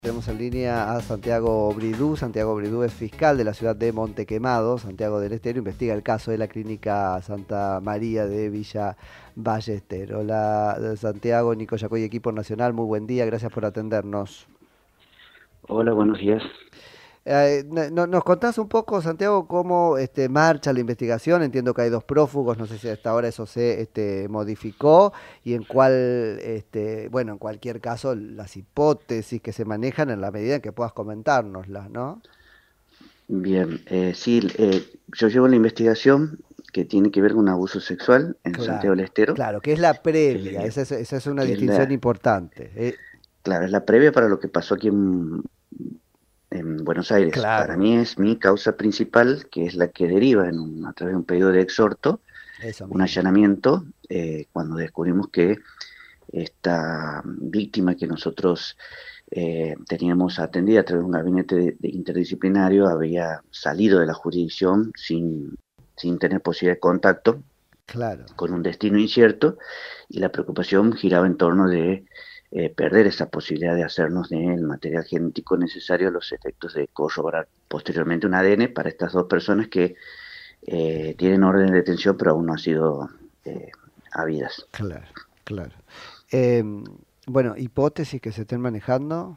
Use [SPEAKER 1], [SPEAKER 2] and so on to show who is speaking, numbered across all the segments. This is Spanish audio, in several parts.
[SPEAKER 1] Tenemos en línea a Santiago Bridú. Santiago Bridú es fiscal de la ciudad de Montequemado, Santiago del Estero. Investiga el caso de la clínica Santa María de Villa Ballester. Hola Santiago, Nico Yacoy, equipo nacional, muy buen día, gracias por atendernos.
[SPEAKER 2] Hola, buenos días.
[SPEAKER 1] ¿Nos contás un poco, Santiago, cómo marcha la investigación? Entiendo que hay dos prófugos, no sé si hasta ahora eso se modificó y en cuál, bueno, en cualquier caso, las hipótesis que se manejan en la medida en que puedas comentárnoslas, ¿no?
[SPEAKER 2] Bien, sí, yo llevo la investigación que tiene que ver con abuso sexual en Santiago
[SPEAKER 1] Claro,
[SPEAKER 2] del Estero,
[SPEAKER 1] claro, que es la previa,
[SPEAKER 2] eh,
[SPEAKER 1] esa es una
[SPEAKER 2] que es
[SPEAKER 1] distinción importante.
[SPEAKER 2] claro, es la previa para lo que pasó aquí en Buenos Aires. Para
[SPEAKER 1] Claro,
[SPEAKER 2] mí es mi causa principal, que es la que deriva a través de un pedido de exhorto,
[SPEAKER 1] eso
[SPEAKER 2] un
[SPEAKER 1] mismo.
[SPEAKER 2] allanamiento, cuando descubrimos que esta víctima que nosotros teníamos atendida a través de un gabinete de interdisciplinario había salido de la jurisdicción sin tener posibilidad de contacto,
[SPEAKER 1] Claro,
[SPEAKER 2] con un destino incierto, y la preocupación giraba en torno de perder esa posibilidad de hacernos del material genético necesario a los efectos de corroborar posteriormente un ADN para estas dos personas que tienen orden de detención pero aún no han sido eh, habidas.
[SPEAKER 1] claro, claro. Em, bueno, hipótesis que se estén manejando.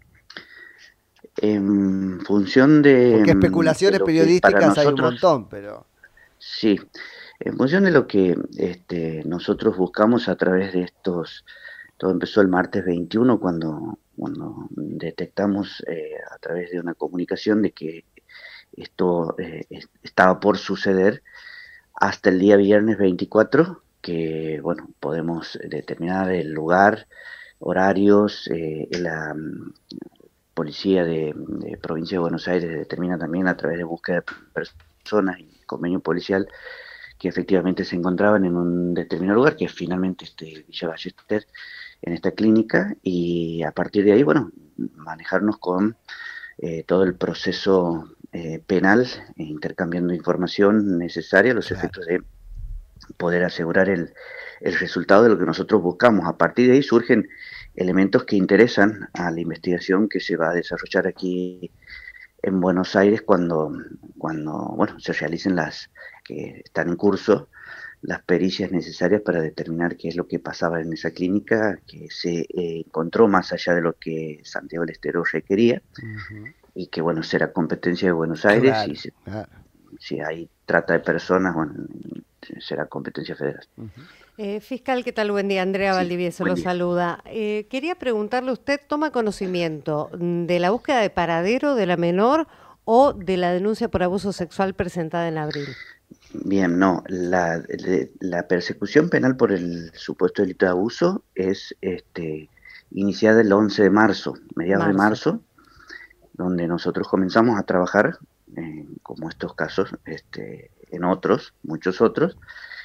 [SPEAKER 2] En función de,
[SPEAKER 1] Porque
[SPEAKER 2] de
[SPEAKER 1] especulaciones
[SPEAKER 2] lo que para
[SPEAKER 1] periodísticas hay un
[SPEAKER 2] nosotros,
[SPEAKER 1] montón, pero
[SPEAKER 2] sí, en función de lo que nosotros buscamos a través de todo empezó el martes 21 cuando detectamos a través de una comunicación de que esto estaba por suceder hasta el día viernes 24, que bueno, podemos determinar el lugar, horarios, la policía de provincia de Buenos Aires determina también a través de búsqueda de personas y convenio policial que efectivamente se encontraban en un determinado lugar, que es finalmente Villa Ballester, en esta clínica, y a partir de ahí, bueno, manejarnos con todo el proceso penal, intercambiando información necesaria a los
[SPEAKER 1] claro.
[SPEAKER 2] efectos de poder asegurar el resultado de lo que nosotros buscamos. A partir de ahí surgen elementos que interesan a la investigación que se va a desarrollar aquí en Buenos Aires cuando bueno, se realicen que están en curso las pericias necesarias para determinar qué es lo que pasaba en esa clínica, que se encontró más allá de lo que Santiago del Estero requería,
[SPEAKER 1] Ujú.
[SPEAKER 2] y que bueno, será competencia de Buenos Aires, y
[SPEAKER 1] Claro, claro.
[SPEAKER 2] si hay trata de personas, bueno, será competencia federal.
[SPEAKER 1] Ujú.
[SPEAKER 3] Fiscal, ¿qué tal? Buen día. Andrea
[SPEAKER 2] Sí,
[SPEAKER 3] Valdivieso
[SPEAKER 2] buen
[SPEAKER 3] lo
[SPEAKER 2] día.
[SPEAKER 3] saluda. Quería preguntarle, ¿usted toma conocimiento de la búsqueda de paradero de la menor o de la denuncia por abuso sexual presentada en abril?
[SPEAKER 2] Bien, no, la persecución penal por el supuesto delito de abuso es iniciada el 11 de marzo, mediados de
[SPEAKER 3] Marzo.
[SPEAKER 2] marzo, donde nosotros comenzamos a trabajar, como estos casos, en otros, muchos otros,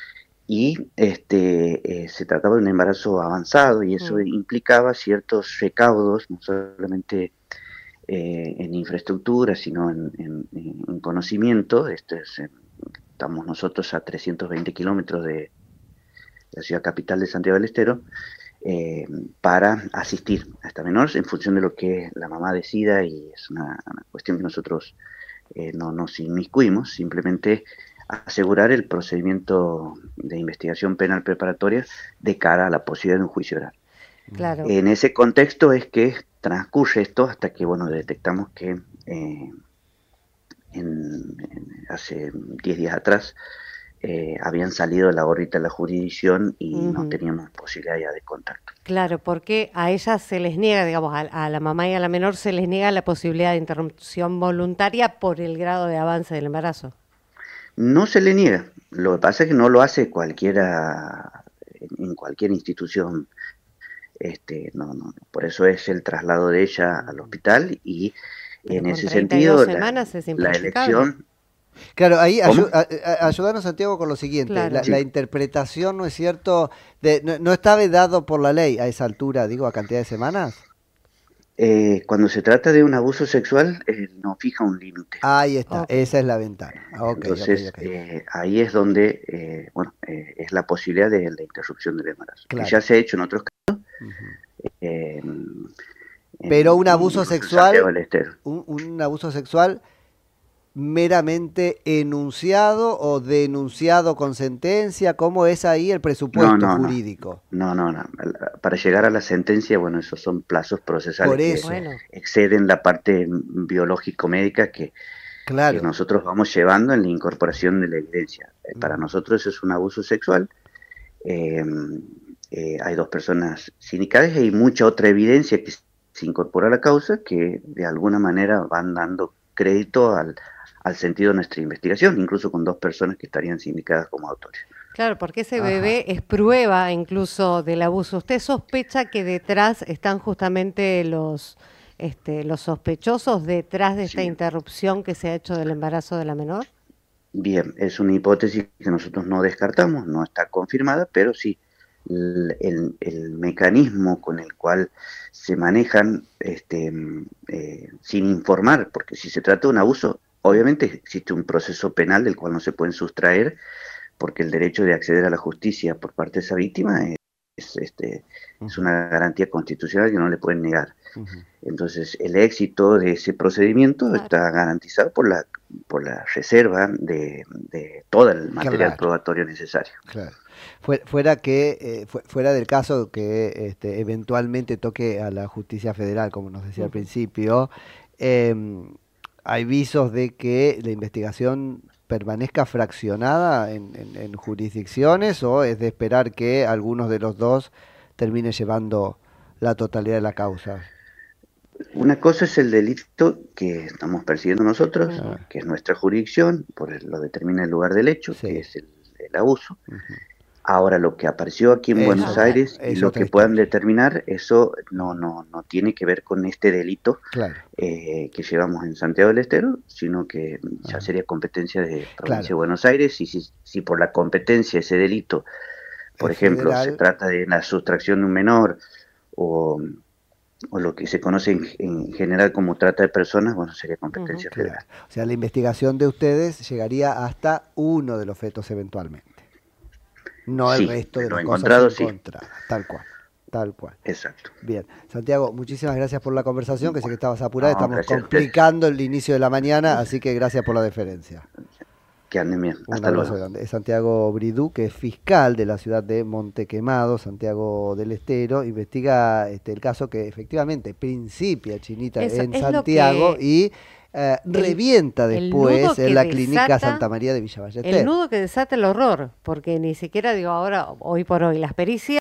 [SPEAKER 2] y se trataba de un embarazo avanzado y eso
[SPEAKER 3] Mm.
[SPEAKER 2] implicaba ciertos recaudos, no solamente en infraestructura, sino en conocimiento. Estamos nosotros a 320 kilómetros de la ciudad capital de Santiago del Estero, eh, para asistir a esta menor en función de lo que la mamá decida, y es una cuestión que nosotros no nos inmiscuimos, simplemente asegurar el procedimiento de investigación penal preparatoria de cara a la posibilidad de un juicio oral.
[SPEAKER 3] Claro.
[SPEAKER 2] En ese contexto es que transcurre esto hasta que, bueno, detectamos que hace 10 días atrás habían salido de la órbita de la jurisdicción y no
[SPEAKER 3] Ujú.
[SPEAKER 2] teníamos posibilidad ya de contacto.
[SPEAKER 3] Claro, porque a ellas se les niega, digamos, a la mamá y a la menor se les niega la posibilidad de interrupción voluntaria por el grado de avance del embarazo.
[SPEAKER 2] No se le niega, lo que pasa es que no lo hace cualquiera en cualquier institución. No, por eso es el traslado de ella al hospital, y
[SPEAKER 3] Pero
[SPEAKER 2] en
[SPEAKER 3] con
[SPEAKER 2] ese
[SPEAKER 3] 32
[SPEAKER 2] sentido
[SPEAKER 3] semanas es
[SPEAKER 2] la
[SPEAKER 3] impracticable.
[SPEAKER 2] elección.
[SPEAKER 1] Claro, ahí
[SPEAKER 2] ¿Cómo?
[SPEAKER 1] ayudarnos, Santiago, con lo siguiente. La,
[SPEAKER 3] Claro.
[SPEAKER 1] la
[SPEAKER 2] Sí.
[SPEAKER 1] interpretación, ¿no es cierto? No está vedado por la ley a esa altura, digo, a cantidad de semanas.
[SPEAKER 2] Cuando se trata de un abuso sexual, no fija un límite.
[SPEAKER 1] Ahí está,
[SPEAKER 3] Ok.
[SPEAKER 1] esa es la ventana. Ok, ok,
[SPEAKER 2] Entonces,
[SPEAKER 1] ok.
[SPEAKER 2] ahí es donde, bueno, es la posibilidad de la interrupción del embarazo, que ya
[SPEAKER 1] Claro.
[SPEAKER 2] se ha hecho en otros casos.
[SPEAKER 1] Ujú.
[SPEAKER 2] eh,
[SPEAKER 1] Pero un abuso
[SPEAKER 2] incluso en Santiago
[SPEAKER 1] sexual,
[SPEAKER 2] del Estero.
[SPEAKER 1] un abuso sexual meramente enunciado o denunciado con sentencia, ¿cómo es ahí el
[SPEAKER 2] No,
[SPEAKER 1] presupuesto
[SPEAKER 2] no, no.
[SPEAKER 1] jurídico?
[SPEAKER 2] No, no, no. Para llegar a la sentencia, bueno, esos son plazos procesales
[SPEAKER 1] Por
[SPEAKER 2] que
[SPEAKER 1] eso,
[SPEAKER 3] Bueno,
[SPEAKER 2] exceden la parte biológico-médica que
[SPEAKER 1] claro.
[SPEAKER 2] nosotros vamos llevando en la incorporación de la evidencia. Para nosotros eso es un abuso sexual. Eh, Hay dos personas sindicadas y hay mucha otra evidencia que se incorpora a la causa que de alguna manera van dando crédito al sentido de nuestra investigación, incluso con dos personas que estarían sindicadas como autores.
[SPEAKER 3] claro, porque ese
[SPEAKER 1] Ajá.
[SPEAKER 3] bebé es prueba incluso del abuso. ¿Usted sospecha que detrás están justamente los sospechosos detrás de esta
[SPEAKER 2] Sí.
[SPEAKER 3] interrupción que se ha hecho del embarazo de la menor?
[SPEAKER 2] Bien, es una hipótesis que nosotros no descartamos, no está confirmada, pero sí, el mecanismo con el cual se manejan sin informar, porque si se trata de un abuso, obviamente existe un proceso penal del cual no se pueden sustraer, porque el derecho de acceder a la justicia por parte de esa víctima es
[SPEAKER 1] Ujú,
[SPEAKER 2] una garantía constitucional que no le pueden negar.
[SPEAKER 1] ujú.
[SPEAKER 2] Entonces, el éxito de ese procedimiento
[SPEAKER 3] Claro.
[SPEAKER 2] está garantizado por la reserva de todo el material
[SPEAKER 1] Claro,
[SPEAKER 2] probatorio necesario.
[SPEAKER 1] claro. Fuera que fuera del caso que eventualmente toque a la justicia federal, como nos decía al
[SPEAKER 3] Ujú.
[SPEAKER 1] principio, em, hay visos de que la investigación permanezca fraccionada en jurisdicciones o es de esperar que algunos de los dos termine llevando la totalidad de la causa.
[SPEAKER 2] Una cosa es el delito que estamos persiguiendo nosotros,
[SPEAKER 3] Ujú.
[SPEAKER 1] Ah,
[SPEAKER 2] que es nuestra jurisdicción, lo determina el lugar del hecho, que
[SPEAKER 1] sí.
[SPEAKER 2] es el abuso.
[SPEAKER 1] Ujú.
[SPEAKER 2] Ahora, lo que apareció aquí en Buenos
[SPEAKER 3] Claro.
[SPEAKER 2] Aires y
[SPEAKER 1] Es
[SPEAKER 2] lo
[SPEAKER 1] otra
[SPEAKER 2] que puedan
[SPEAKER 1] historia.
[SPEAKER 2] determinar, eso no tiene que ver con este delito
[SPEAKER 1] Claro.
[SPEAKER 2] que llevamos en Santiago del Estero, sino que ya
[SPEAKER 1] Ajá.
[SPEAKER 2] sería competencia de Provincia
[SPEAKER 1] Claro.
[SPEAKER 2] de Buenos Aires y si por la competencia ese delito, por
[SPEAKER 1] Es
[SPEAKER 2] ejemplo, se
[SPEAKER 1] federal.
[SPEAKER 2] trata de la sustracción de un menor o, o lo que se conoce en general como trata de personas, bueno, sería
[SPEAKER 3] Ujú.
[SPEAKER 2] competencia
[SPEAKER 1] Claro.
[SPEAKER 2] federal.
[SPEAKER 1] O sea, la investigación de ustedes llegaría hasta uno de los fetos eventualmente, no el
[SPEAKER 2] Sí,
[SPEAKER 1] resto
[SPEAKER 2] de
[SPEAKER 1] de
[SPEAKER 2] lo
[SPEAKER 1] las cosas
[SPEAKER 2] encontrado, sí,
[SPEAKER 1] encontradas, tal cual, tal cual.
[SPEAKER 2] exacto.
[SPEAKER 1] Bien, Santiago, muchísimas gracias por la conversación, que sé que
[SPEAKER 2] Bueno,
[SPEAKER 1] estabas apurada,
[SPEAKER 2] no,
[SPEAKER 1] estamos
[SPEAKER 2] gracias a ustedes.
[SPEAKER 1] complicando el inicio de la mañana, así que gracias por la deferencia.
[SPEAKER 2] Que anden bien.
[SPEAKER 1] Un
[SPEAKER 2] Hasta
[SPEAKER 1] abrazo
[SPEAKER 2] luego.
[SPEAKER 1] grande. Es Santiago Bridú, que es fiscal de la ciudad de Montequemado, Santiago del Estero, investiga el caso que efectivamente principia Chinita
[SPEAKER 3] Eso
[SPEAKER 1] en
[SPEAKER 3] es lo
[SPEAKER 1] Santiago
[SPEAKER 3] que
[SPEAKER 1] y
[SPEAKER 3] el,
[SPEAKER 1] revienta
[SPEAKER 3] el nudo
[SPEAKER 1] después en
[SPEAKER 3] que
[SPEAKER 1] la clínica
[SPEAKER 3] desata,
[SPEAKER 1] Santa María de Villa
[SPEAKER 3] el
[SPEAKER 1] Ballester.
[SPEAKER 3] nudo que desata el horror, porque ni siquiera digo ahora, hoy por hoy, las pericias